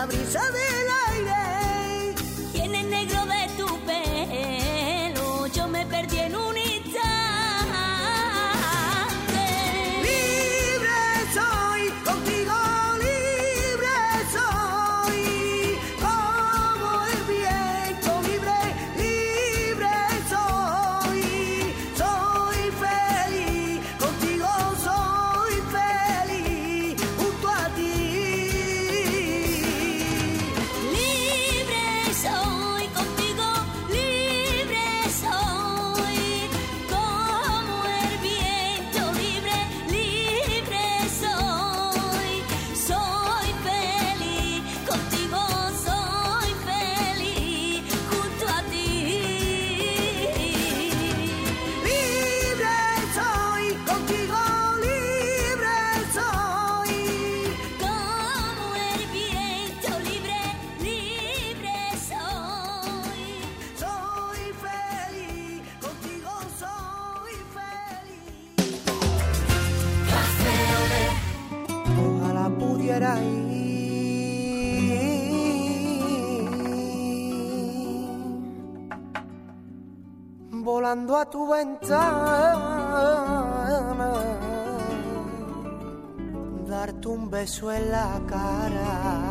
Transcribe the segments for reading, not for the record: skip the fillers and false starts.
brisa del aire. Y en el negro de tu pelo yo me perdí en un instante. Libre soy, contigo libre soy, como el viento libre soy. Soy feliz, contigo soy feliz, junto a ti. Libre soy, contigo libre soy, como el viento libre soy. Soy feliz, contigo soy feliz, junto a ti. Libre soy, contigo libre soy. Como el viento libre soy. Soy feliz, contigo soy feliz. Ojalá pudiera ir volando a tu ventana, darte un beso en la cara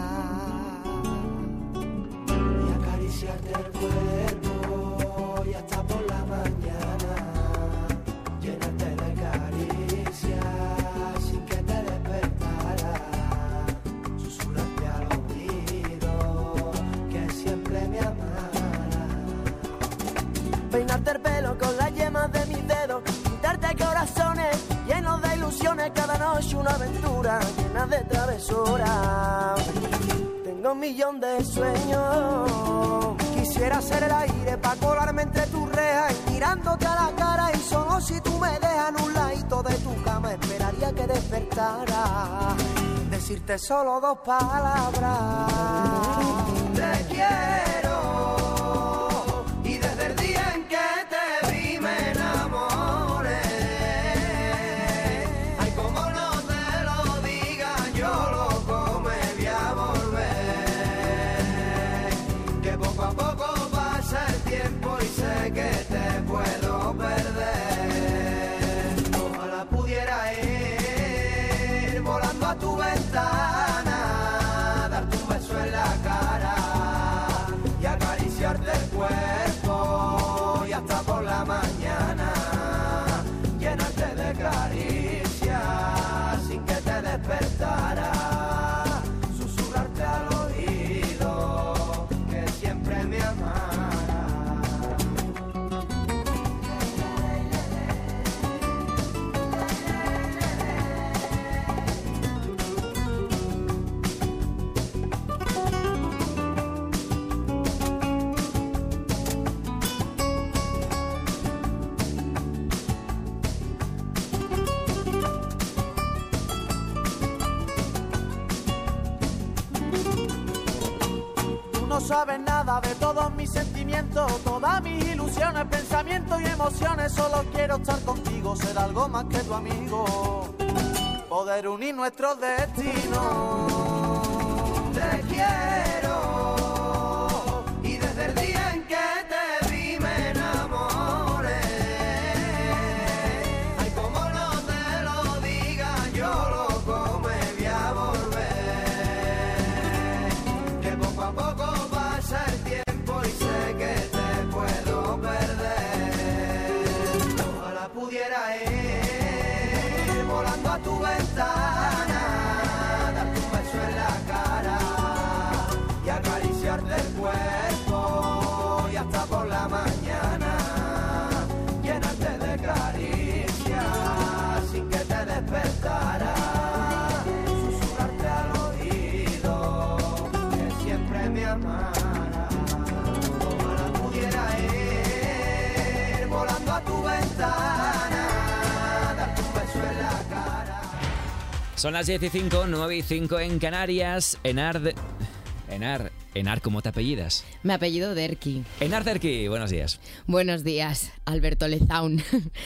y acariciarte el cuerpo y hasta por la mañana llenarte de caricias sin que te despertara, susurrarte al oído que siempre me amara, peinarte el pelo con las yemas de mis dedos, pintarte corazones llenos de ilusiones, cada noche una aventura llena de travesuras. Tengo un millón de sueños, quisiera ser el aire para colarme entre tus rejas y mirándote a la cara, y solo si tú me dejas en un ladito de tu cama esperaría que despertara, decirte solo dos palabras: te quiero. Y desde el día en que te vi me enamoré. Ay, como no te lo diga, yo loco me voy a volver. Que poco a poco pasa el tiempo y sé que te puedo perder. Ojalá pudiera ir volando a tu ventana, darte un beso en la cara y acariciarte el cuerpo y hasta por la mañana llenarte de caricias sin que te despertara, susurrarte al oído que siempre me amara. No sabes nada de todos mis sentimientos, todas mis ilusiones, pensamientos y emociones. Solo quiero estar contigo, ser algo más que tu amigo, poder unir nuestros destinos. Te quiero. Y desde el día en que te vi me enamoré. Ay, como no te lo diga, yo loco me voy a volver. Que poco a poco pasa el tiempo y sé que te puedo perder. Ojalá pudiera ir volando a tu ventana, darte un beso en la cara y acariciarte el cuerpo y hasta por la mañana llenarte de caricias sin que te despertara, susurrarte al oído que siempre me amara. Ojalá pudiera ir volando a tu ventana, darte un beso en la cara. Son las 10:05, 9:05 en Canarias. Enar Enar, ¿cómo te apellidas? Me apellido Derqui. Enar Derqui, buenos días. Buenos días, Alberto Lezaun.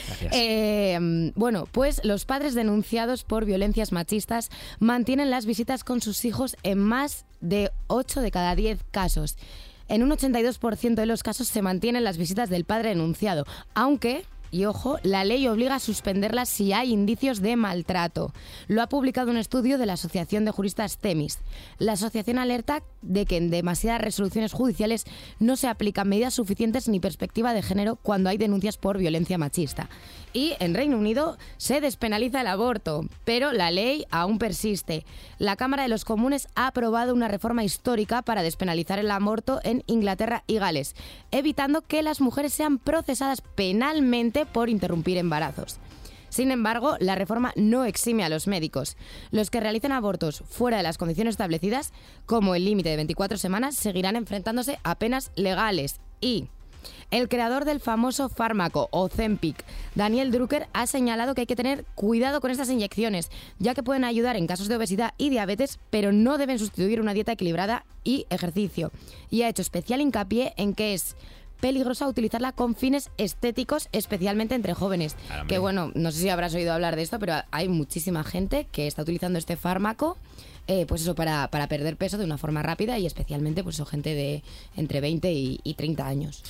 Gracias. Bueno, pues los padres denunciados por violencias machistas mantienen las visitas con sus hijos en más de 8 de cada 10 casos. En un 82% de los casos se mantienen las visitas del padre denunciado, aunque... Y ojo, la ley obliga a suspenderlas si hay indicios de maltrato. Lo ha publicado un estudio de la Asociación de Juristas Themis. La asociación alerta de que en demasiadas resoluciones judiciales no se aplican medidas suficientes ni perspectiva de género cuando hay denuncias por violencia machista. Y en Reino Unido se despenaliza el aborto, pero la ley aún persiste. La Cámara de los Comunes ha aprobado una reforma histórica para despenalizar el aborto en Inglaterra y Gales, evitando que las mujeres sean procesadas penalmente por interrumpir embarazos. Sin embargo, la reforma no exime a los médicos. Los que realicen abortos fuera de las condiciones establecidas, como el límite de 24 semanas, seguirán enfrentándose a penas legales. Y el creador del famoso fármaco Ozempic, Daniel Drucker, ha señalado que hay que tener cuidado con estas inyecciones, ya que pueden ayudar en casos de obesidad y diabetes, pero no deben sustituir una dieta equilibrada y ejercicio. Y ha hecho especial hincapié en que es peligrosa utilizarla con fines estéticos, especialmente entre jóvenes. Que bueno, no sé si habrás oído hablar de esto, pero hay muchísima gente que está utilizando este fármaco pues eso, para perder peso de una forma rápida, y especialmente pues eso, gente de entre 20 y 30 años.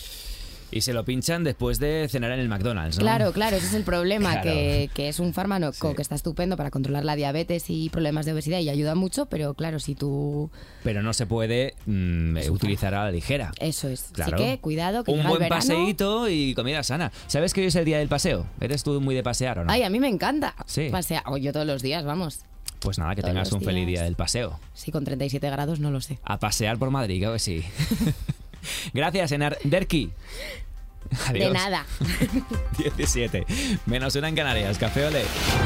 Y se lo pinchan después de cenar en el McDonald's, ¿no? Claro, ese es el problema, Claro. que es un fármaco que está estupendo para controlar la diabetes y problemas de obesidad y ayuda mucho, pero claro, si tú... Pero no se puede utilizar a la ligera. Eso es. Claro. Así que cuidado, que un llega buen el verano. paseíto y comida sana. ¿Sabes que hoy es el día del paseo? ¿Eres tú muy de pasear o no? Ay, a mí me encanta. Sí. Pasear. Yo todos los días, vamos. Pues nada, que Todos tengas los un feliz días. día del paseo. Sí, con 37 grados no lo sé. A pasear por Madrid, claro que sí. Gracias, Enar Derqui. Adiós. De nada. 17. -1 en Canarias. Café Olé.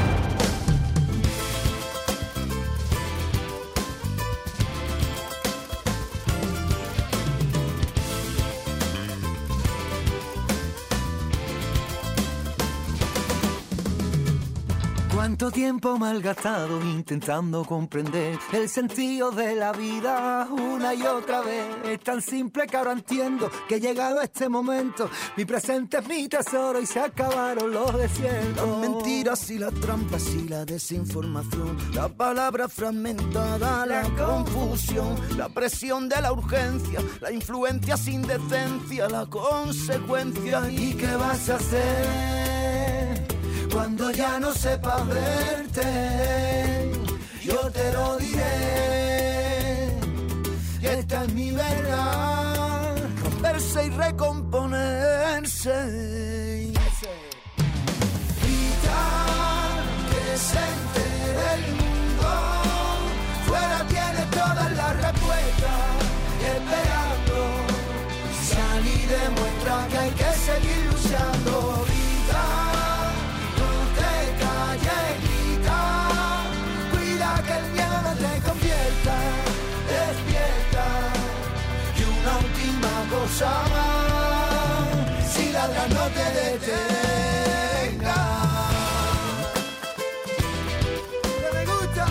Cuánto tiempo malgastado intentando comprender el sentido de la vida una y otra vez. Es tan simple que ahora entiendo que he llegado a este momento. Mi presente es mi tesoro y se acabaron los desiertos. Las mentiras y las trampas y la desinformación, la palabra fragmentada, la confusión, la presión de la urgencia, la influencia sin decencia, la consecuencia. ¿Y qué vas a hacer cuando ya no sepas verte? Yo te lo diré, esta es mi verdad. Romperse y recomponerse. Gritar, que se entere el mundo. Fuera tienes todas las respuestas, esperando. Sal y demuestra que hay que seguir luchando. Que el miedo no te convierta, despierta. Y una última cosa más, si ladras no te detengas. Me gusta.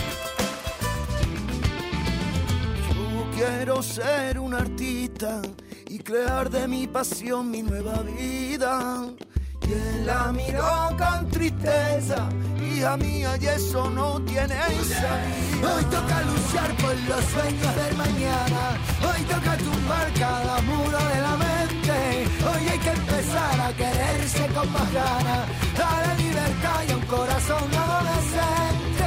Yo quiero ser un artista y crear de mi pasión mi nueva vida. Y él la miró con tristeza, hija mía, y eso no tiene salida. Hoy toca luchar por los sueños del mañana. Hoy toca tumbar cada muro de la mente. Hoy hay que empezar a quererse con más ganas, a la libertad y a un corazón adolescente.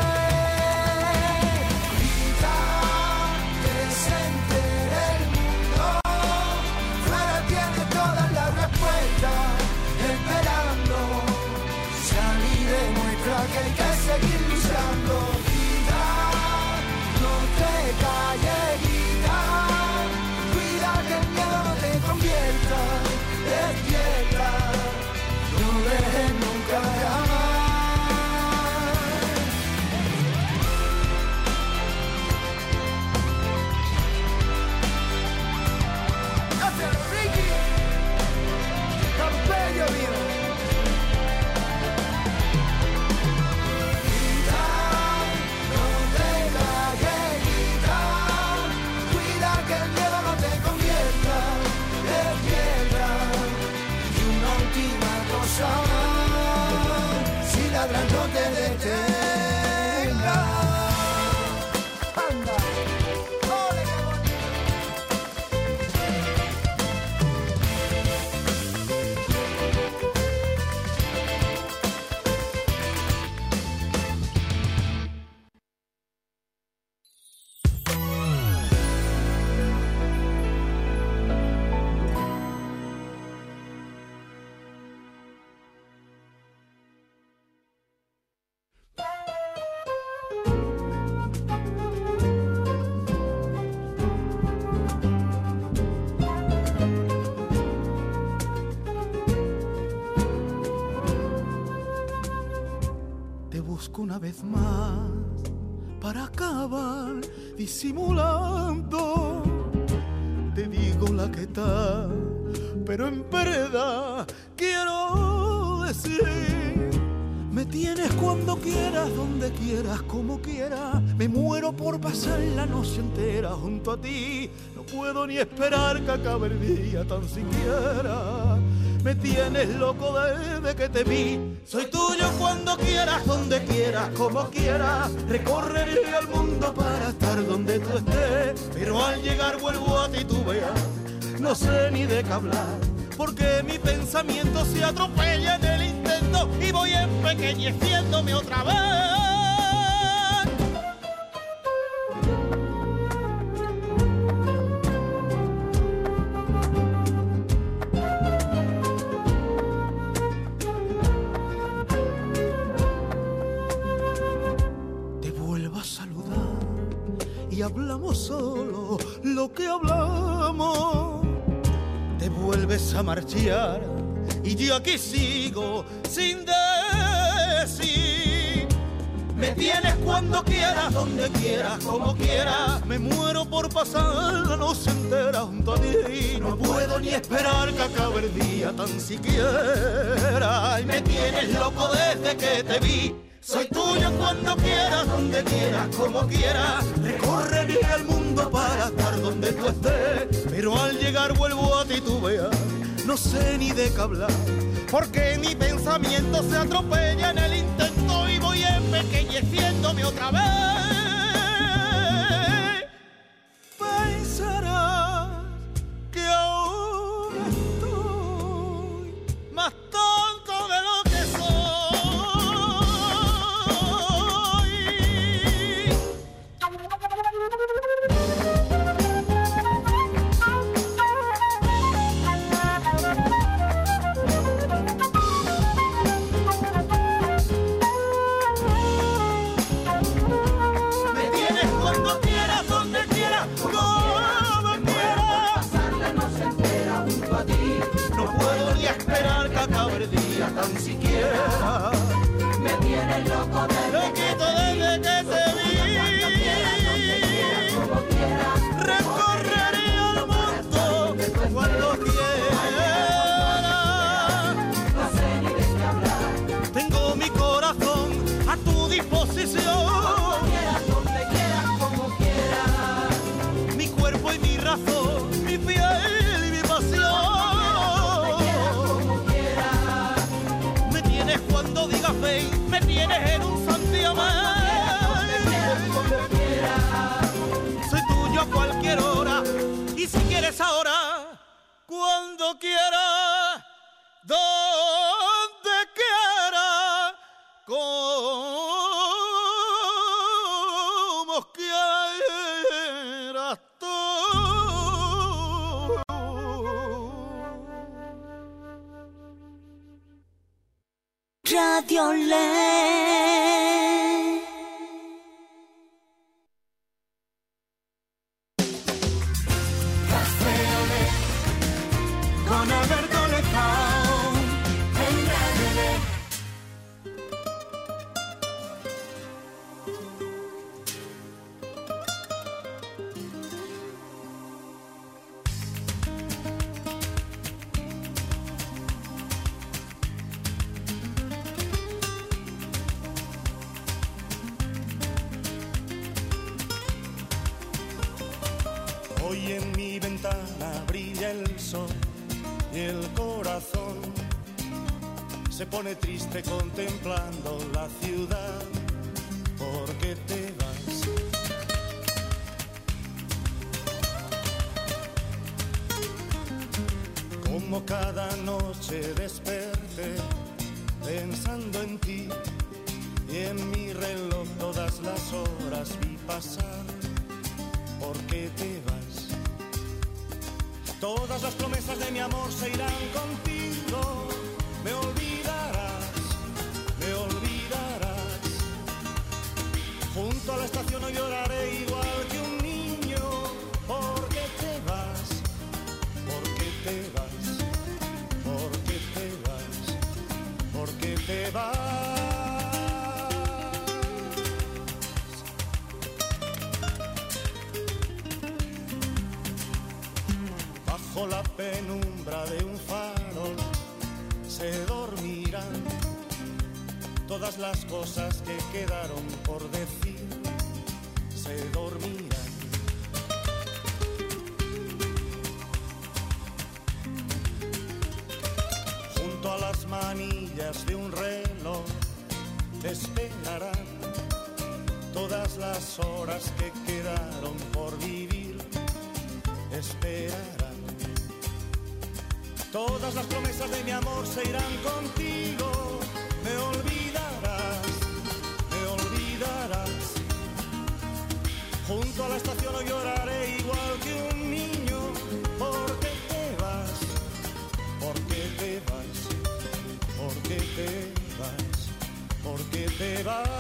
Grita, que se entere el mundo. Fuera tiene todas las respuestas, esperando. Sal y demuestra que hay que seguir luchando. Grita, no te calles, grita. Cuida que el miedo no te convierta, despierta. No dejes acerco una vez más para acabar disimulando. Te digo la que está, pero en verdad quiero decir: me tienes cuando quieras, donde quieras, como quieras. Me muero por pasar la noche entera junto a ti. No puedo ni esperar que acabe el día tan siquiera. Me tienes loco desde que te vi. Soy tuyo cuando quieras, donde quieras, como quieras. Recorreré el mundo para estar donde tú estés. Pero al llegar vuelvo a ti, tú veas, no sé ni de qué hablar, porque mi pensamiento se atropella en el intento y voy empequeñeciéndome otra vez. Te vuelvo a saludar y hablamos solo lo que hablamos. Te vuelves a marchar y yo aquí sigo sin decir. Me tienes cuando quieras, donde quieras, como quieras. Me muero por pasar la noche entera junto a ti. No puedo ni esperar que acabe el día tan siquiera. Y me tienes loco desde que te vi. Soy tuyo cuando quieras, donde quieras, como quieras. Recorreré el mundo para estar donde tú estés. Pero al llegar vuelvo a ti, tú veas, no sé ni de qué hablar, porque mi pensamiento se atropella en el intento y voy empequeñeciéndome otra vez. Pensarás que ahora estoy más tonto de lo que soy. Tan siquiera me tienes loco desde que te vi. Recorrería el mundo cuando quiera. No sé ni de qué hablar. Tengo mi corazón a tu disposición. Cuando quieras, donde quieras, como quieras. Mi cuerpo y mi razón, mi piel y mi pasión. Cuando digas ven, me tienes en un santiamén. Soy tuyo a cualquier hora, y si quieres ahora, cuando quieras, donde quieras, como quieras tú. Radio Ley. Café Olé con Alberto Lezao en Radio Ley. Hoy en mi ventana brilla el sol y el corazón se pone triste contemplando la ciudad. ¿Por qué te vas? Como cada noche desperté pensando en ti y en mi reloj todas las horas vi pasar. ¿Por qué te vas? Todas las promesas de mi amor se irán contigo. Me olvidarás, me olvidarás. Junto a la estación hoy lloraré igual que un niño. ¿Por qué te vas? ¿Por qué te vas? ¿Por qué te vas? ¿Por qué te vas? bajo la penumbra de un farol se dormirán todas las cosas que quedaron por decir, se dormirán. Junto a las manillas de un reloj esperarán todas las horas que quedaron por vivir, esperarán. Todas las promesas de mi amor se irán contigo, me olvidarás, me olvidarás. Junto a la estación hoy lloraré igual que un niño, porque te vas, porque te vas, porque te vas, porque te vas.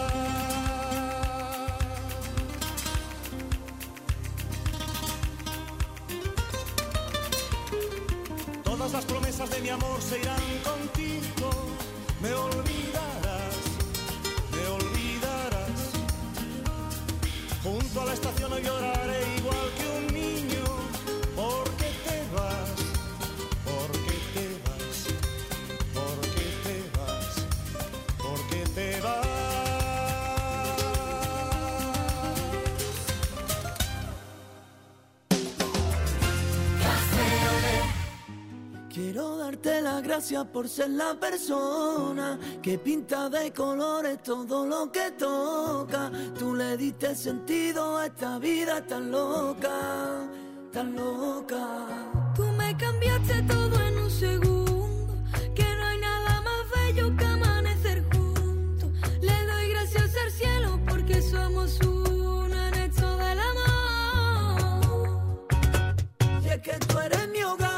Todas las promesas de mi amor se irán contigo, me olvidarás, me olvidarás. Junto a la estación hoy lloraré igual que un niño, porque te vas, porque te vas, porque te vas, porque te vas. Quiero darte las gracias por ser la persona que pinta de colores todo lo que toca. Tú le diste sentido a esta vida tan loca, tan loca. Tú me cambiaste todo en un segundo, que no hay nada más bello que amanecer juntos. Le doy gracias al cielo porque somos uno en esto del amor. Y es que tú eres mi hogar.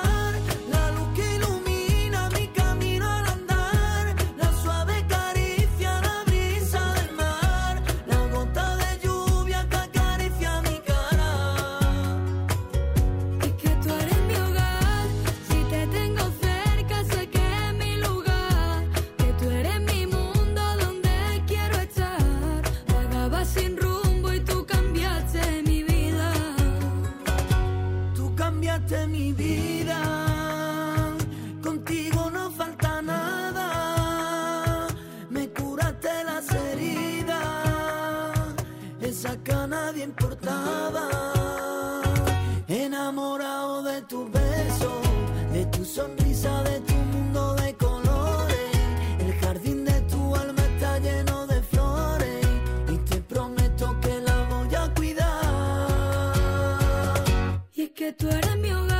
Mi vida, contigo no falta nada, me curaste las heridas, esa que a nadie importaba, enamorado de tus besos, de tu sonrisa, de tu mundo de colores, el jardín de tu alma está lleno de flores y te prometo que la voy a cuidar. Y es que tú eres mi hogar.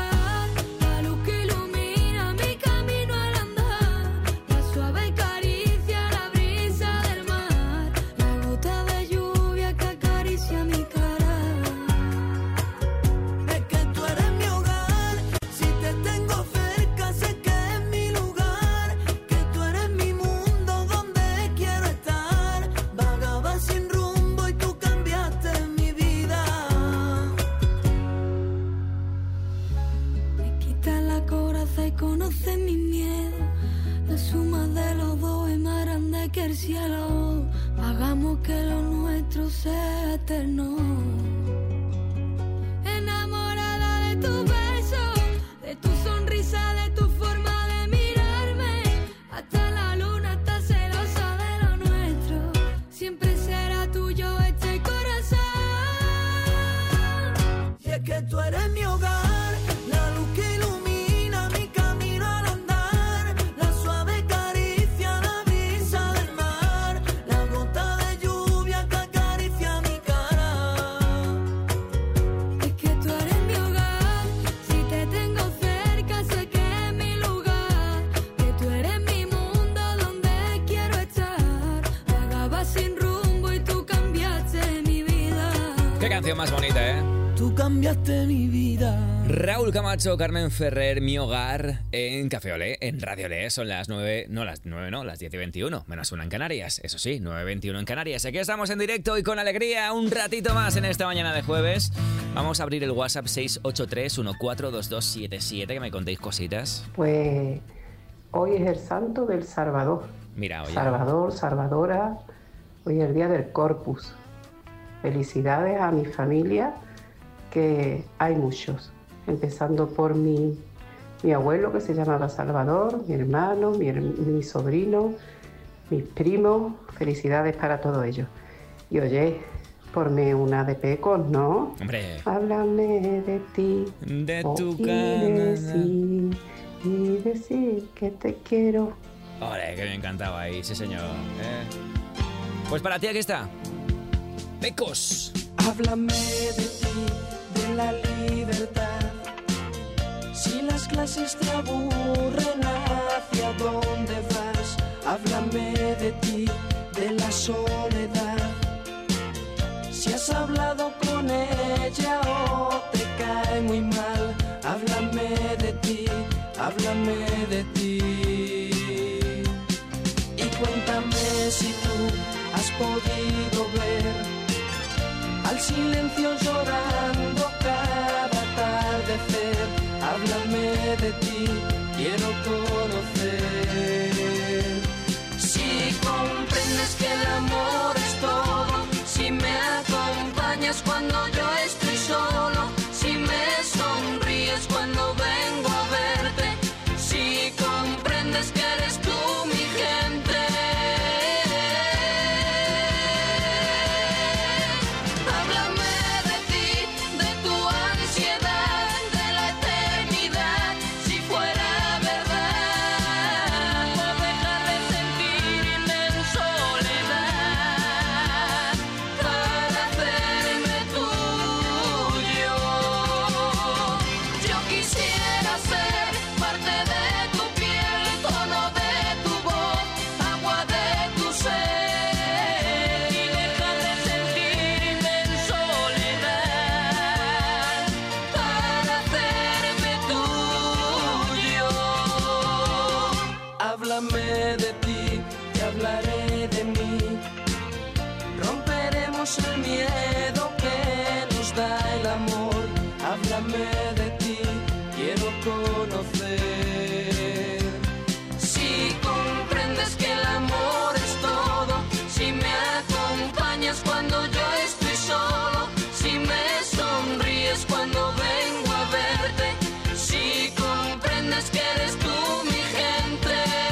Conoce mi miedo, la suma de los dos es más grande que el cielo. Hagamos que lo nuestro sea eterno. Enamorada de tu beso, de tu sonrisa, de tu forma de mirarme. Hasta la luna está celosa de lo nuestro. Siempre será tuyo este corazón. Y es que tú eres mi hogar, la luz que ilumina. Más bonita, ¿eh? Tú cambiaste mi vida. Raúl Camacho, Carmen Ferrer, Mi Hogar, en Café Olé, en Radio Olé. Son las 9, las 10:21, menos una en Canarias. Eso sí, 9:21 en Canarias. Aquí estamos en directo y con alegría un ratito más en esta mañana de jueves. Vamos a abrir el WhatsApp 683-142277, que me contéis cositas. Pues hoy es el santo del Salvador. Mira, oye. Salvador, Salvadora, hoy es el día del Corpus. Felicidades a mi familia, que hay muchos. empezando por mi abuelo, que se llamaba Salvador, mi hermano, mi sobrino, mis primos. Felicidades para todos ellos. Y oye, ponme una de Pecos, ¿no? Hombre. Háblame de ti. De tu y decir que te quiero. Ole, que me encantaba ahí, sí señor. Pues para ti aquí está. Pecos. Háblame de ti, de la libertad. Si las clases te aburren, ¿hacia dónde vas? Háblame de ti, de la soledad. Si has hablado con ella o te cae muy mal, háblame de ti, háblame de ti. Y cuéntame si tú has podido ver al silencio llorando cada atardecer. Háblame de ti, quiero conocer. Si comprendes que el amor es todo, si me acompañas cuando yo estoy solo, si me sonríes cuando vengo a verte, si comprendes que eres tú mi gente. Háblame de ti, de tu ansiedad, de la eternidad, si fuera verdad, por dejar de sentirme en soledad, para hacerme tuyo. Yo quisiera ser parte de tu piel, tono de tu voz, agua de tu ser, y dejar de sentirme en soledad, para hacerme tuyo. Háblame de ti, te hablaré de mí. Romperemos el miedo que nos da el amor. Háblame de ti, quiero conocer. Si comprendes que el amor es todo, si me acompañas cuando yo estoy solo, si me sonríes cuando vengo a verte, si comprendes que eres tú mi gente.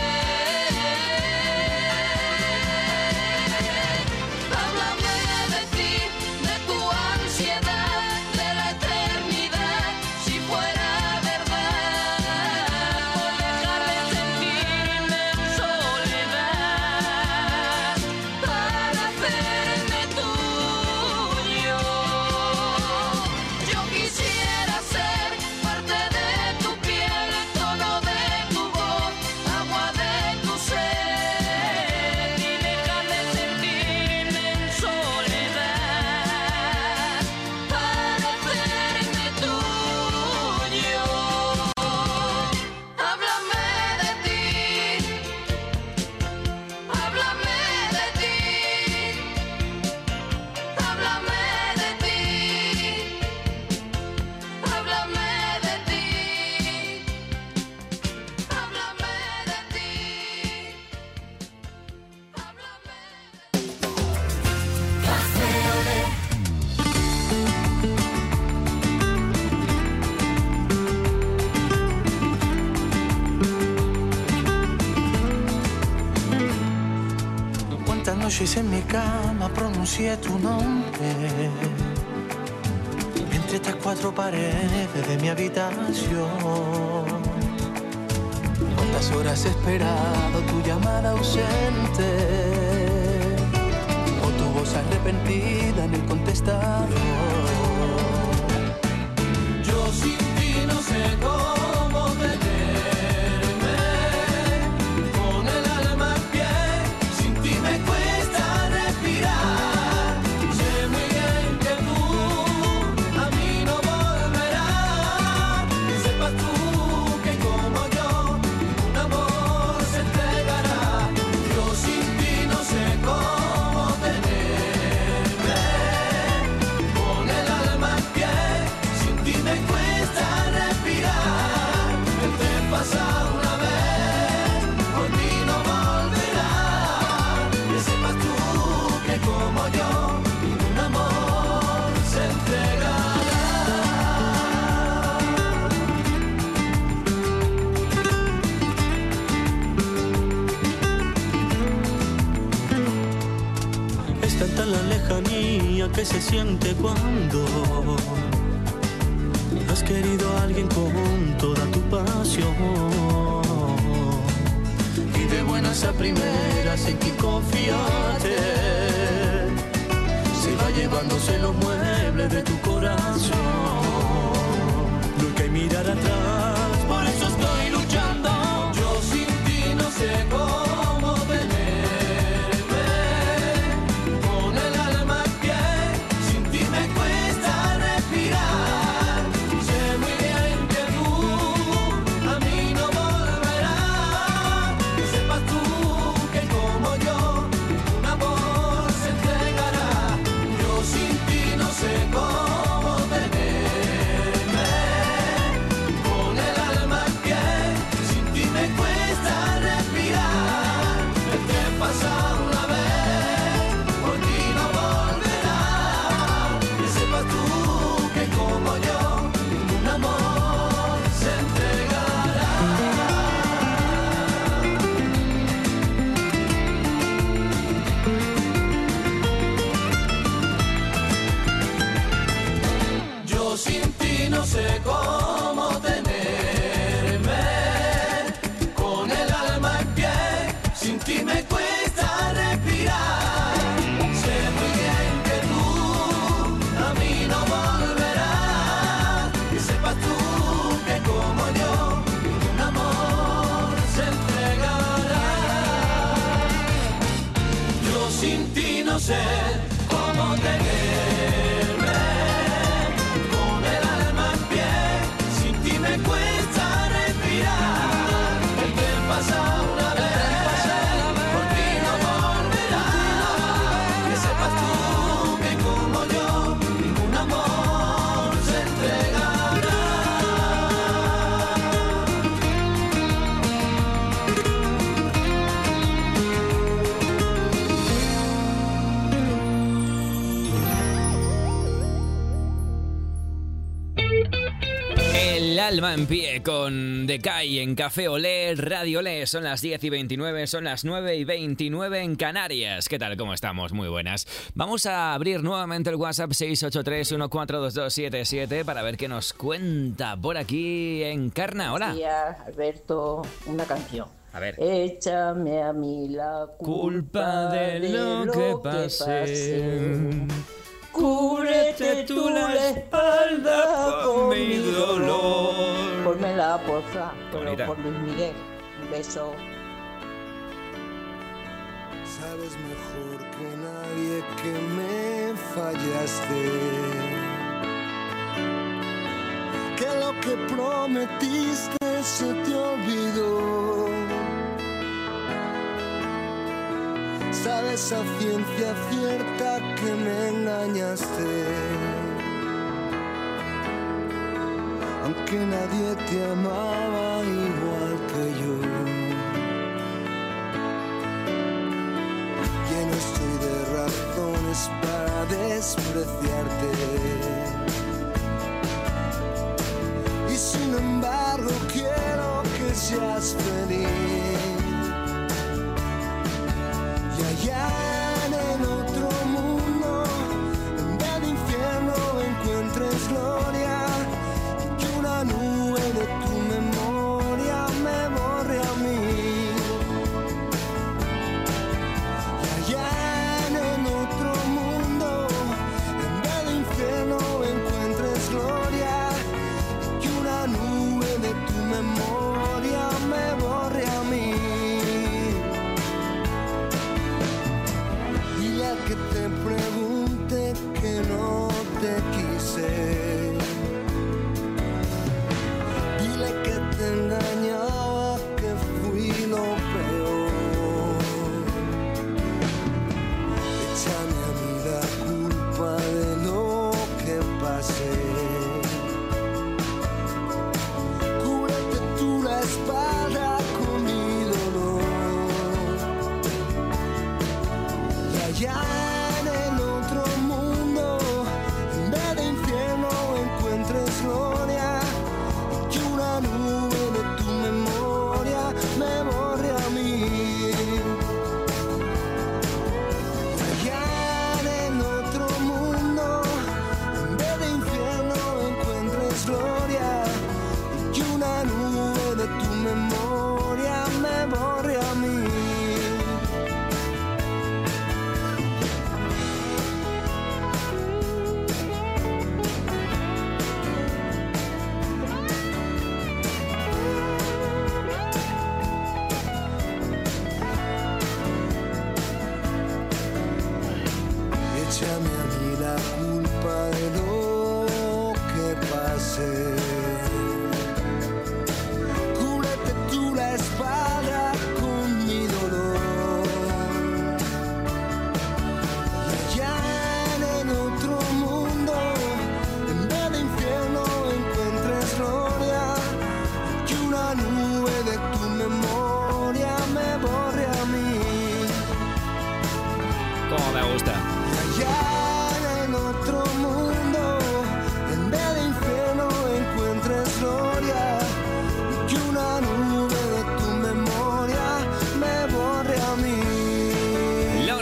Háblame de ti, de tu ansiedad, de la eternidad, si fuera verdad, por dejar de sentirme en soledad, para hacerme tuyo. Yo quisiera ser parte de tu piel, tono de tu voz, agua de tu ser, y dejar de sentirme en soledad, para hacerme tuyo. Háblame de ti, háblame de ti, háblame de ti, háblame de ti, háblame de ti, Cuántas noches en mi cama pronuncié tu nombre entre estas cuatro paredes de mi habitación. Cuántas horas he esperado tu llamada ausente o tu voz arrepentida en el contestador. Yo sin ti no sé cómo tenerme, con el alma en pie, sin ti me cuesta respirar. Sé muy bien que tú a mí no volverás. Sepas tú que como yo, un amor se entregará. Yo sin ti no sé cómo tenerme, con el alma en pie, sin ti me cuesta respirar. que se siente cuando has querido a alguien con toda tu pasión. Y de buenas a primeras en quien confiaste se va llevándose los muebles de tu corazón. Nunca hay mirar atrás, por eso estoy luchando. Yo sin ti no sé cómo tenerme, con el alma en pie, sin ti me cuesta respirar. Sé muy bien que tú a mí no volverás, que sepas tú que como yo un amor se entregará. Yo sin ti no sé cómo tenerme, con el alma en pie, sin ti me cuesta respirar. El tren pasa una vez, por ti no volverá, que sepas tú que como yo ningún amor se entregará. Yo sin ti no sé cómo tenerme, con el alma en pie, sin ti me cuesta respirar. Sé muy bien que tú a mí no volverás, que sepas tú que como yo ningún amor se entregará. Yo sin ti no sé cómo tenerme, con el alma en pie, sin ti me cuesta respirar. El tren pasa una vez, por ti no volverá, que sepas tú que como yo ningún amor se entregará. El alma en pie con Decay en Café Olé, Radio Olé. Son las 10:29, son las 9:29 en Canarias. ¿Qué tal? ¿Cómo estamos? Muy buenas. Vamos a abrir nuevamente el WhatsApp 683-142277 para ver qué nos cuenta por aquí Encarna. Hola. Buenos días, Alberto, una canción. A ver. Échame a mí la culpa de lo que pasé. Cúbrete tú la espalda con mi dolor. Pónmela, porfa, Bonita. por Luis Miguel. Un beso. Sabes mejor que nadie que me fallaste, que lo que prometiste se te olvidó. Sabes a ciencia cierta que me engañaste, aunque nadie te amaba igual que yo. Lleno estoy de razones para despreciarte, y sin embargo quiero que seas feliz. Y allá en el otro mundo, en vez de infierno encuentres gloria, y que una nube de tu memoria me borre a mí. Y allá en el otro mundo, en vez de infierno encuentres gloria, y que una nube de tu memoria me borre a mí. Dile al que te pregunte que no te quise. Dile que te engañaba, que fui lo peor. Échame a mí la culpa de lo que pasé. Cúbrete tú la espalda con mi dolor. Y allá en el otro mundo, en vez de infierno encuentres gloria, y que una nube de tu memoria me borre a mí. Y allá en el otro mundo,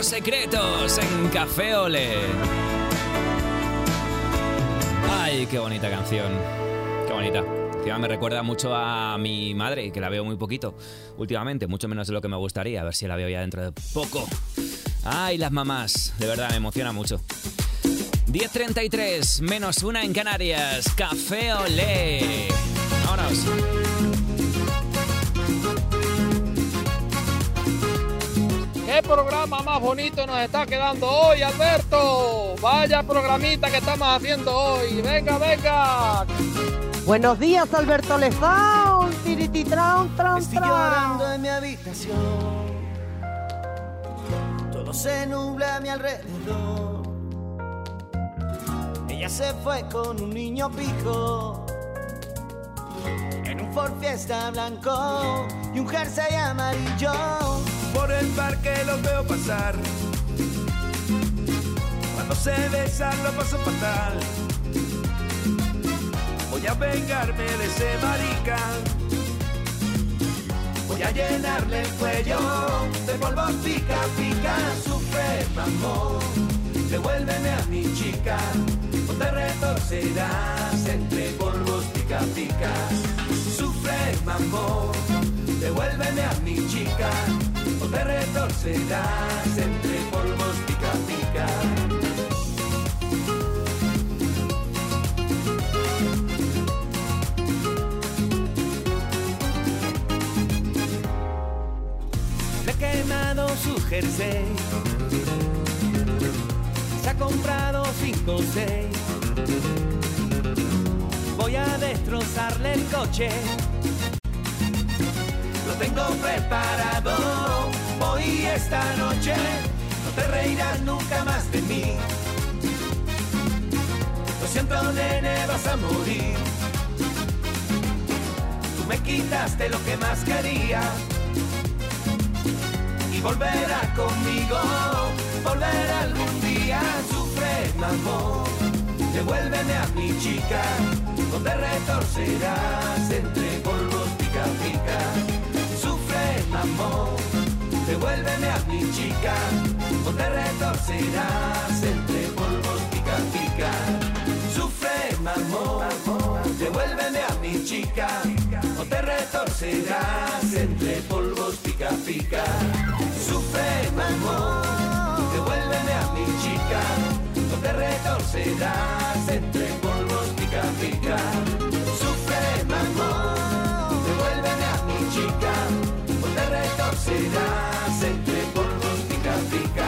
Los Secretos en Café Olé. Ay, qué bonita canción. Qué bonita. Encima me recuerda mucho a mi madre, que la veo muy poquito últimamente, mucho menos de lo que me gustaría. A ver si la veo ya dentro de poco. Ay, las mamás. De verdad, me emociona mucho. 10:33, -1 en Canarias. Café Olé. Vámonos. ¿Qué programa más bonito nos está quedando hoy, Alberto? Vaya programita que estamos haciendo hoy. Venga, venga. Buenos días, Alberto Lezón. Tirititran, tran, Estoy llorando en mi habitación. Todo se nubla a mi alrededor. Ella se fue con un niño pijo en un Ford Fiesta blanco y un jersey amarillo. Por el parque los veo pasar. Cuando se besan lo paso fatal. Voy a vengarme de ese marica. Voy a llenarle el cuello de polvos pica, pica. Sufre, mamón, devuélveme a mi chica. O te retorcerás entre polvos pica, pica. Sufre, mamón, devuélveme a mi chica. O te retorcerás entre polvos pica, pica. Le he quemado su jersey. Se ha comprado 5 o 6. Voy a destrozarle el coche. Lo tengo preparado. Hoy esta noche no te reirás nunca más de mí. Lo siento, nene, vas a morir. Tú me quitaste lo que más quería. Y volverás conmigo, volverá algún día. Sufre, mamón, devuélveme a mi chica. No te retorcerás entre polvos pica, pica. Sufre, mamón, devuélveme a mi chica. No te retorcerás entre polvos pica, pica. Sufre, mamón, devuélveme a mi chica. No te retorcerás entre polvos pica, pica. Sufre, mamón, devuélveme a mi chica. No te retorcerás entre polvos pica, pica. Sufre, mamón, devuélveme a mi chica. No te retorcerás entre polvos pica, pica.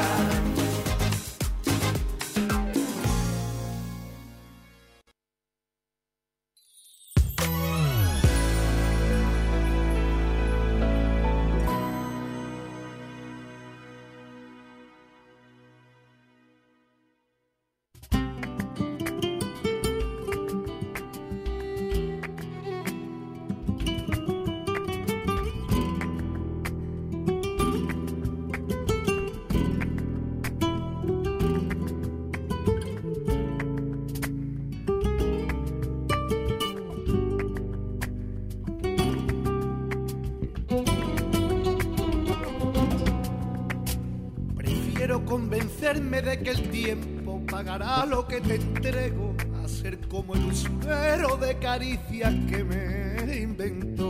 Convencerme de que el tiempo pagará lo que te entrego, a ser como el usurero de caricias que me inventó.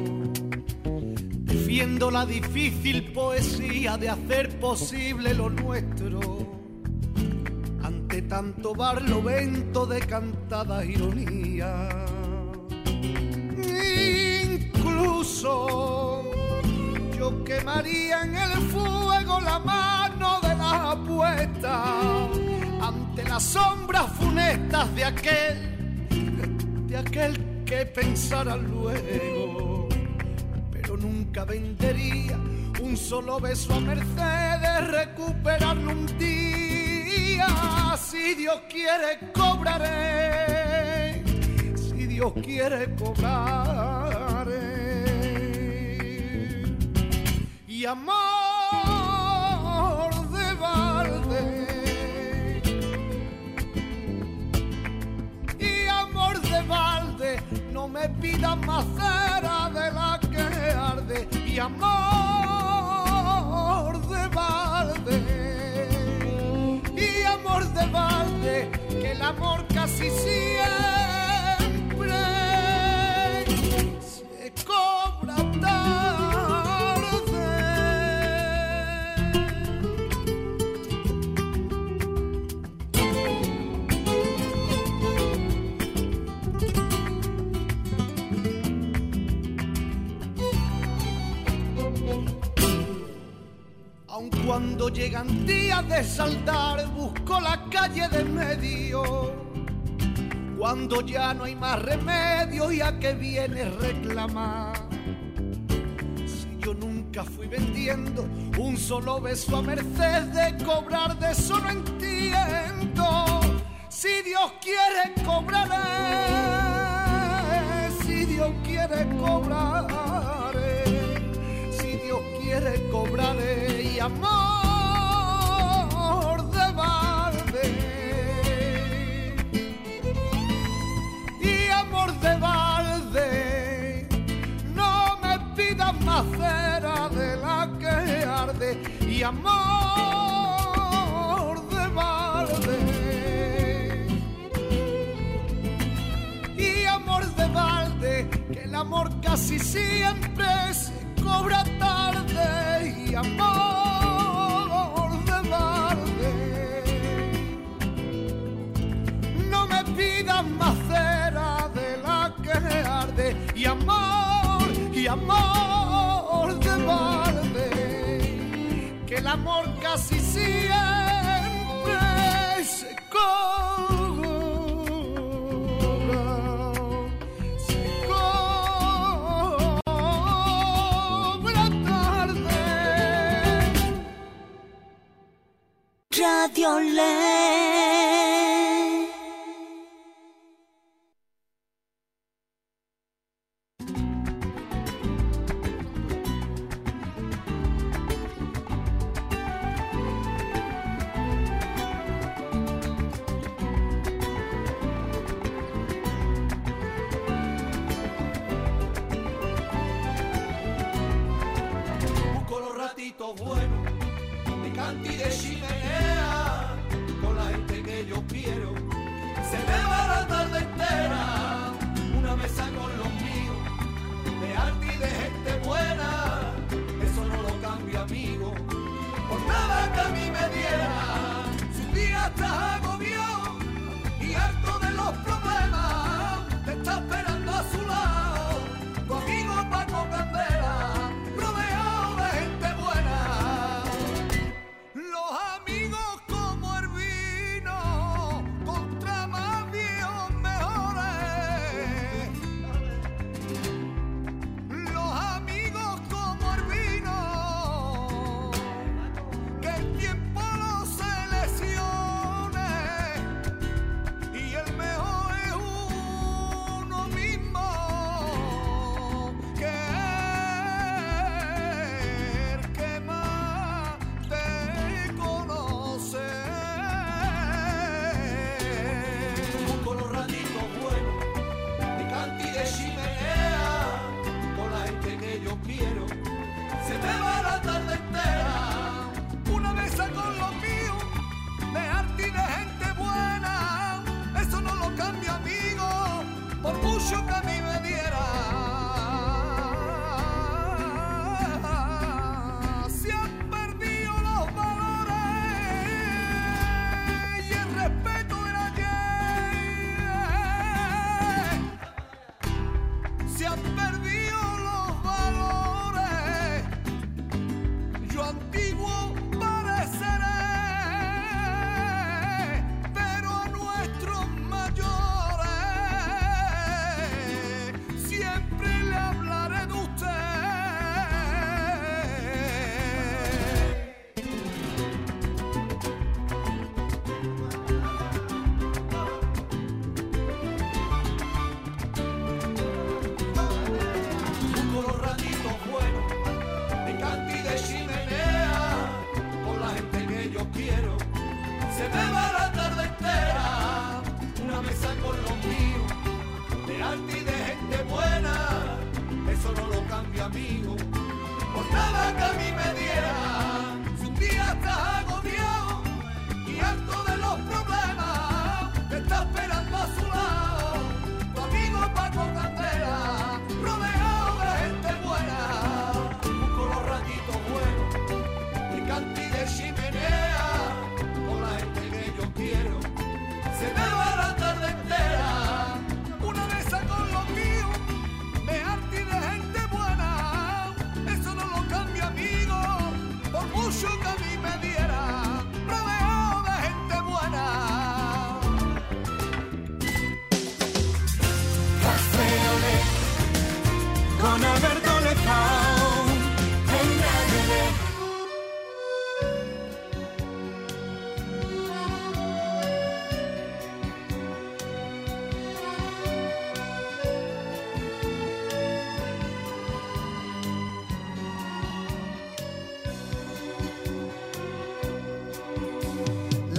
Defiendo la difícil poesía de hacer posible lo nuestro, ante tanto barlovento de cantada ironía. Incluso yo quemaría en el fuego la mano de la apuesta ante las sombras funestas de aquel que pensara luego, pero nunca vendería un solo beso a merced de recuperarlo un día. Si Dios quiere cobraré, si Dios quiere cobraré. Y amor de balde, y amor de balde, no me pidas más cera de la que arde. Y amor de balde, Cuando llegan días de saldar, busco la calle de medio. Cuando ya no hay más remedio, ¿y a qué vienes reclamar? Si yo nunca fui vendiendo un solo beso a merced de cobrar, de eso no entiendo. Si Dios quiere cobraré, si Dios quiere cobraré, si Dios quiere cobraré, y amor de balde. Amor de balde, no me pidas más cera de la que arde, y amor de balde, y amor de balde, que el amor casi siempre se cobra tarde, y amor de balde, no me pidas más cera que arde, y amor de balde, que el amor casi siempre se cobra tarde. Radio Le. Bueno, de canti y de chimenea, con la gente que yo quiero, se me va la tarde entera, una mesa con los míos, de arte y de gente buena, eso no lo cambio amigo, por nada que a mí me diera, su día estás agobiado y harto de los problemas, te está esperando a su lado, tu amigo Paco Candela, rodeado de gente buena. Los amigos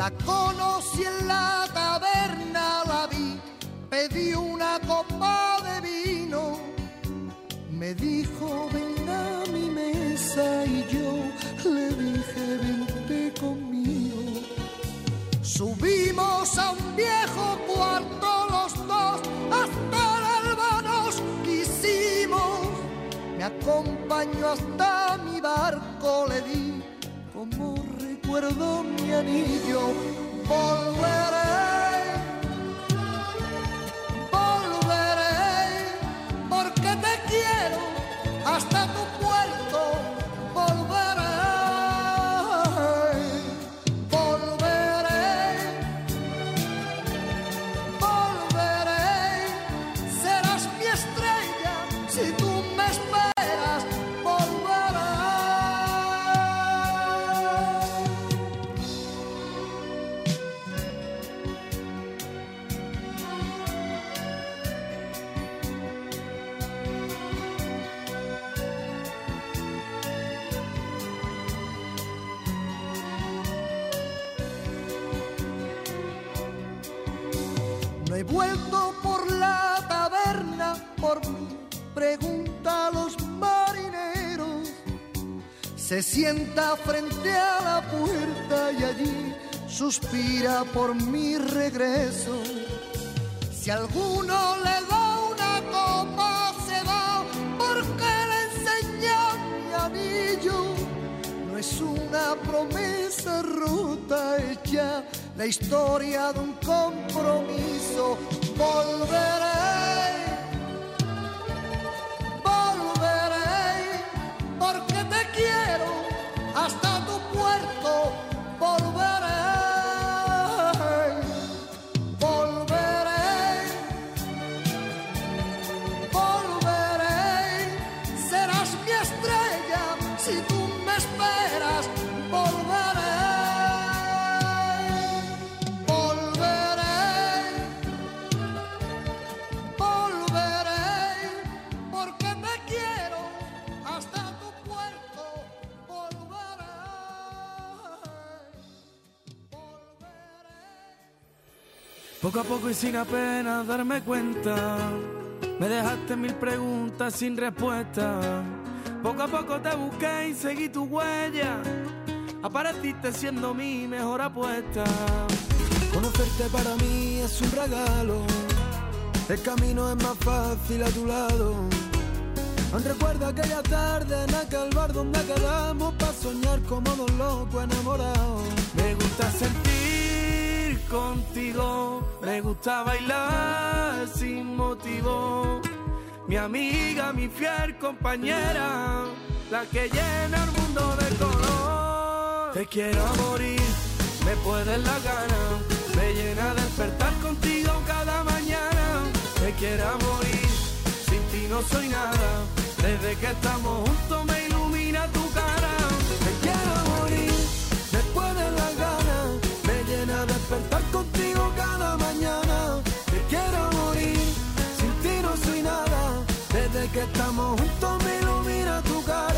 La conocí en la taberna, la vi, pedí una copa de vino. Me dijo, ven a mi mesa, y yo le dije, vente conmigo. Subimos a un viejo cuarto los dos, hasta el alba nos quisimos. Me acompañó hasta mi barco, le di como recuerdo mi anillo. Volveré, volveré, porque te quiero hasta tu puerto. Volveré, volveré, volveré. Serás mi estrella si tú me esperas. Volveré. No he vuelto por la taberna por mí, pregunta a los marineros. Se sienta frente a la puerta y allí suspira por mi regreso. Si alguno le da una copa se va porque le enseña mi anillo. No es una promesa rota, es ya la historia de un compromiso. Volveré, volveré, porque te quiero hasta tu puerto. Volveré, volveré, volveré. Serás mi estrella si tú me esperas. Volveré, volveré, volveré, porque te quiero hasta tu puerto. Volveré, volveré. Poco a poco y sin apenas darme cuenta, me dejaste mil preguntas sin respuesta. Poco a poco te busqué y seguí tu huella, apareciste siendo mi mejor apuesta. Conocerte para mí es un regalo, el camino es más fácil a tu lado. Aún recuerdo aquella tarde en aquel bar donde quedamos para soñar como dos locos enamorados. Me gusta sentir contigo, me gusta bailar sin motivo. Mi amiga, mi fiel compañera, la que llena el mundo de color. Te quiero a morir, me puedes la gana, me llena despertar contigo cada mañana. Te quiero a morir, sin ti no soy nada, desde que estamos juntos me ilumina tu cara. Te quiero a morir, me puedes la gana, me llena despertar contigo cada mañana. Te quiero a morir, sin ti no soy nada, desde que estamos juntos me ilumina tu cara.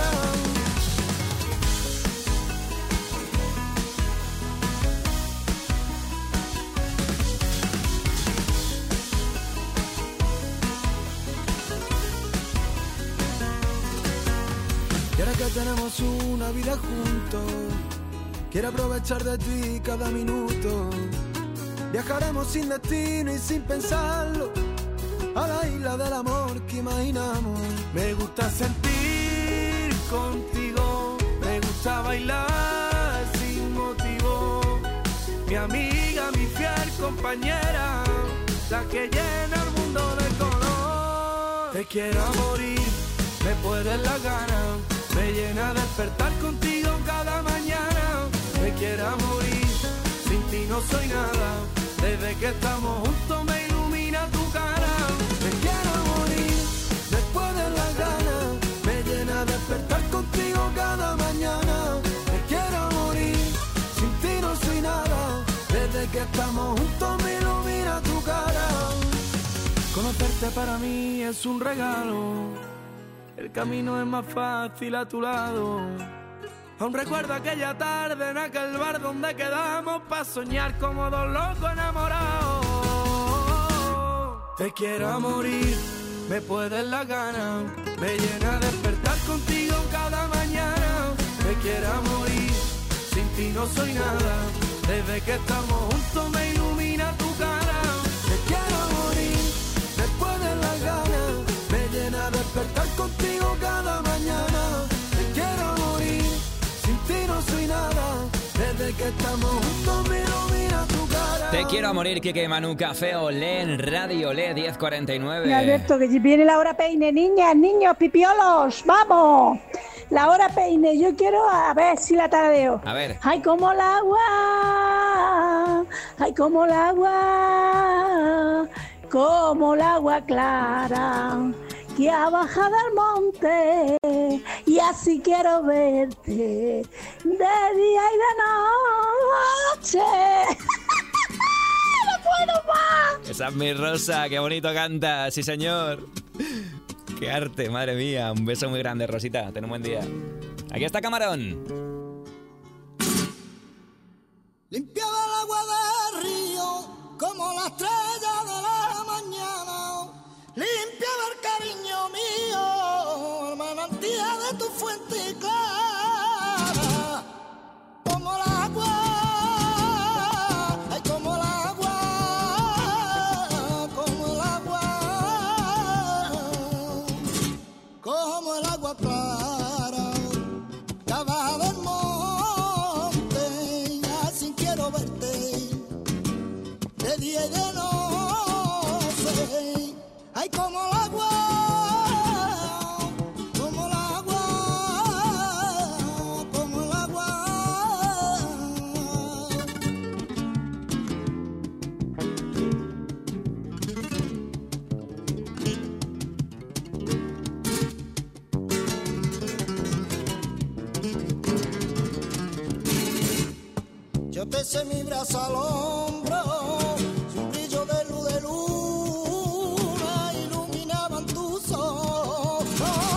Y ahora que tenemos una vida juntos, quiero aprovechar de ti cada minuto. Viajaremos sin destino y sin pensarlo, a la isla del amor que imaginamos. Me gusta sentir contigo, me gusta bailar sin motivo. Mi amiga, mi fiel compañera, la que llena el mundo de color. Te quiero a morir, me puedes la gana, me llena despertar contigo cada mañana. Me quiero a morir, sin ti no soy nada, desde que estamos juntos me ilumina tu cara. Me quiero morir, después de las ganas, me llena despertar contigo cada mañana. Me quiero morir, sin ti no soy nada, desde que estamos juntos me ilumina tu cara. Conocerte para mí es un regalo, el camino es más fácil a tu lado. Aún recuerdo aquella tarde en aquel bar donde quedamos pa' soñar como dos locos enamorados. Te quiero a morir, me puedes la gana, me llena despertar contigo cada mañana. Te quiero a morir, sin ti no soy nada, desde que estamos juntos me ilumina tu cara. Te quiero a morir, me puedes la gana, me llena despertar contigo cada mañana. Te quiero a morir, sin ti no soy nada, desde que estamos juntos me ilumina tu cara. Te quiero a morir, Quique Manu, Café Olé en Radio Olé 1049. Alberto, que viene la hora peine, niñas, niños, pipiolos, vamos. La hora peine, yo quiero a ver si la tareo. A ver. Ay, como el agua, ay, como el agua, como el agua clara, que ha bajado al monte, y así quiero verte, de día y de noche. ¡No puedo más! Esa es mi Rosa, qué bonito canta, sí señor. Qué arte, madre mía. Un beso muy grande, Rosita, ten un buen día. Aquí está Camarón. Limpiaba el agua del río como la estrella de la mañana. Limpiaba el cariño mío, el manantial de tu fuente clara. Como el agua, ay, como el agua, como el agua, como el agua clara, que abajo del monte, y así quiero verte, de día y de noche. Ay, como el agua, como el agua, como el agua. Yo te eché mi brazo al hombro, un brillo de luz de luna iluminaban tus ojos.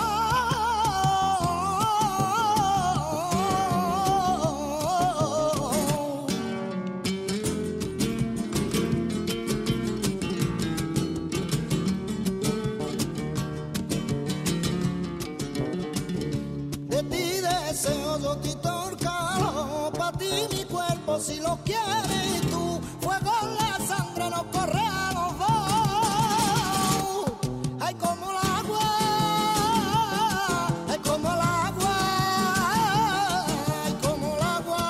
De ti deseo yo quito el calor, pa' ti mi cuerpo si lo quieres tú, fuego en la sangre nos corre a los dos. Ay, como el agua, ay, como el agua, ay, como el agua.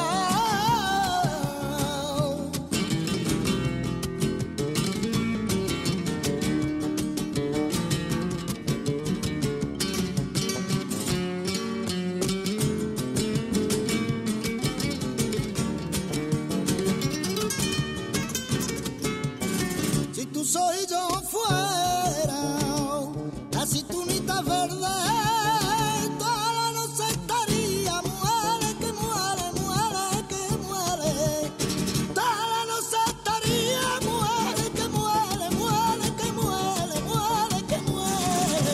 Si tú soy yo fuera, la cinturita verde, toda la noche estaría, muere que muere, muere que muere. Toda la noche estaría, muere que muere, muere que muere, muere que muere.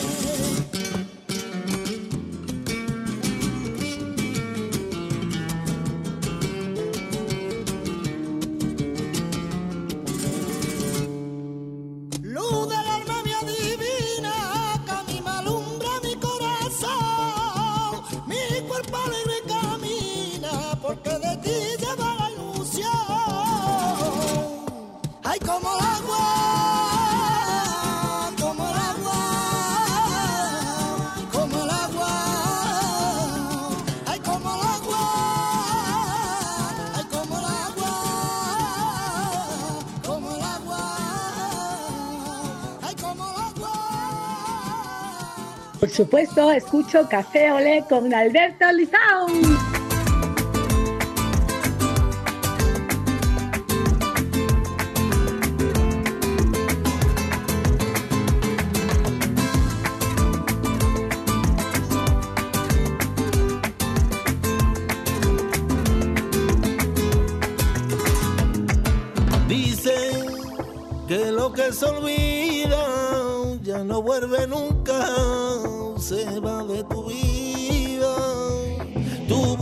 Luz del alma mía divina, que a mí me alumbra mi corazón. Mi cuerpo alegre camina, porque de ti lleva la ilusión. Ay, como el agua, como el agua, como el agua. Ay, como el agua, ay, como el agua, como el agua. Ay, como el agua. Por supuesto, escucho Café Olé con Alberto Lizón. Dicen que lo que se olvida ya no vuelve nunca, se va de tu vida. Tu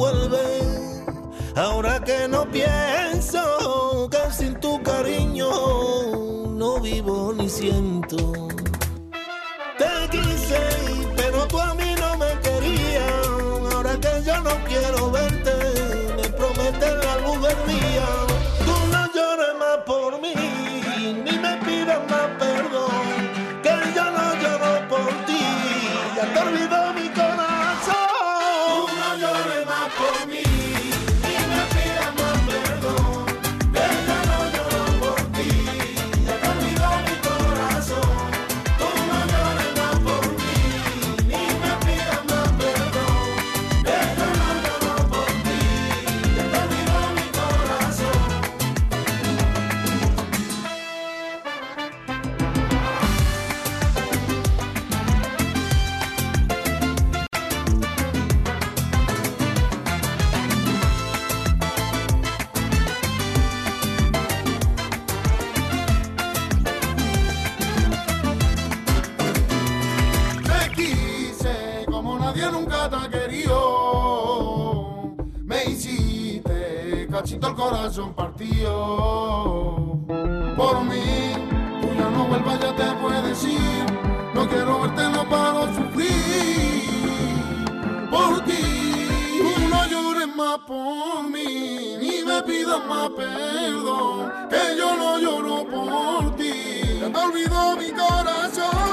pienso que sin tu cariño no vivo ni siento. Te quise, pero tú a mí no me querías. Ahora que yo no quiero verte, me prometes la luz del día. Tú no llores más por mí, ni me pidas más perdón, que yo no lloro por ti, ya te olvidó mi corazón. Tú no llores más por mí, ni me pidas más perdón, que yo no lloro por ti, ya te olvidó mi corazón. Tú no llores más por mí, ni me pidas más perdón, que yo no lloro por ti, ya te olvidó mi corazón. Te quise como nadie nunca te ha querido. Me hiciste cachito el corazón partido. Por mí, tú ya no vuelvas, ya te puedes ir. No quiero verte, no paro sufrir. Por ti, tú no llores más por mí, ni me pidas más perdón, que yo no lloro por ti. Ya te olvidó mi corazón.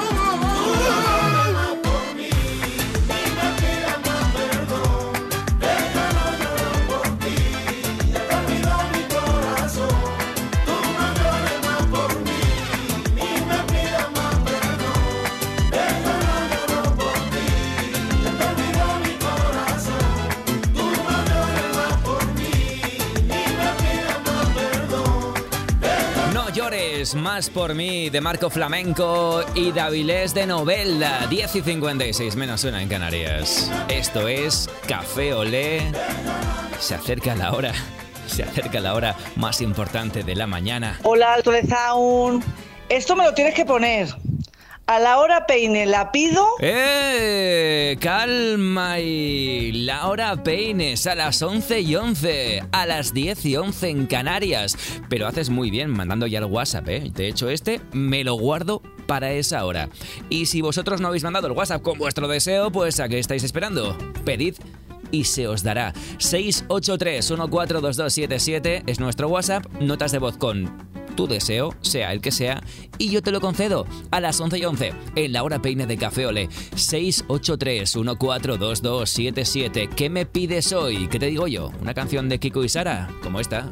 No llores más por mí, de Marco Flamenco y Davilés de Novelda. 10:56 menos 1 en Canarias. Esto es Café Olé. Se acerca la hora más importante de la mañana. Hola, Alto de Zaun. Esto me lo tienes que poner. A la hora Peine la pido. Calma y Laura Peines a las 11:11, a las 10:11 en Canarias. Pero haces muy bien mandando ya el WhatsApp, ¿eh? De hecho, me lo guardo para esa hora. Y si vosotros no habéis mandado el WhatsApp con vuestro deseo, pues ¿a qué estáis esperando? Pedid y se os dará. 683-142277 es nuestro WhatsApp. Notas de voz con tu deseo, sea el que sea, y yo te lo concedo a las 11:11 en la hora Peine de Café Olé. 683-142277. ¿Qué me pides hoy? ¿Qué te digo yo? ¿Una canción de Kiko y Sara? Como esta.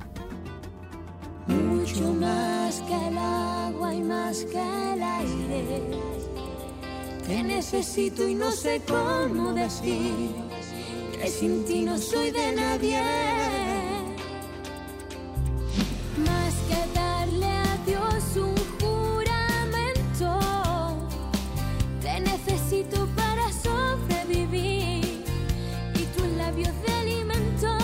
Mucho más que el agua y más que el aire. Te necesito y no sé cómo decir que sin ti no soy de nadie. Más que darle a Dios un juramento, te necesito para sobrevivir y tus labios de alimento.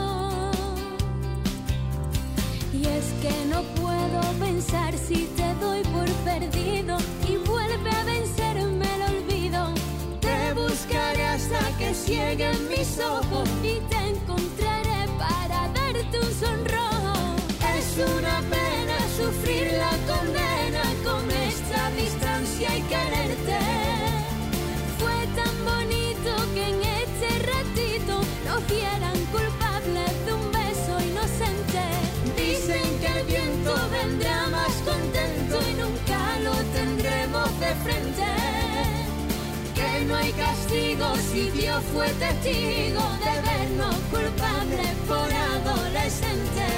Y es que no puedo pensar si te doy por perdido y vuelve a vencerme el olvido. Te buscaré hasta que cieguen mis ojos y te encontraré para darte un sonrojo. Es una pena sufrir la condena con esta distancia y quererte. Fue tan bonito que en este ratito nos vieran culpables de un beso inocente. Dicen que el viento vendrá más contento y nunca lo tendremos de frente. Que no hay castigo si Dios fue testigo de vernos culpables por adolescentes.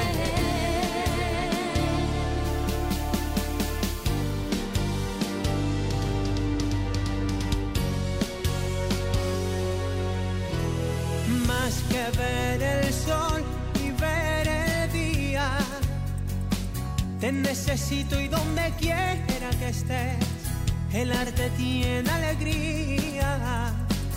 Más que ver el sol y ver el día, te necesito y donde quiera que estés, el arte tiene alegría.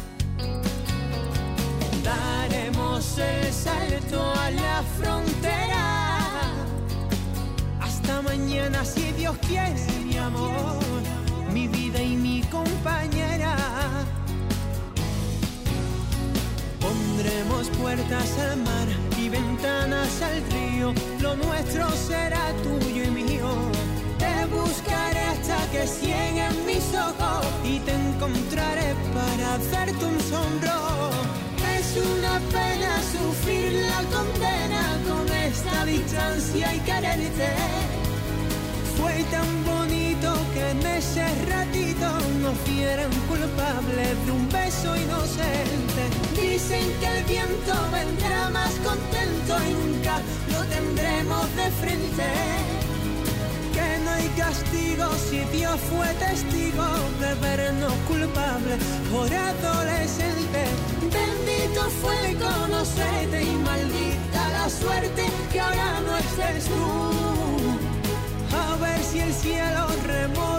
Daremos el salto a la frontera, hasta mañana si Dios quiere, mi amor, mi vida y mi compañera. Pondremos puertas al mar y ventanas al río, lo nuestro será tuyo y mío. Te buscaré hasta que cieguen mis ojos y te encontraré para hacerte un sonrojo. Es una pena sufrir la condena con esta distancia y quererte. Fue tan bonito que en ese ratito nos vieran culpables de un beso inocente. Dicen que el viento vendrá más contento y nunca lo tendremos de frente. Que no hay castigo si Dios fue testigo de vernos culpables por adolescentes. Bendito fue conocerte y maldita la suerte que ahora no estés tú. A ver si el cielo remoja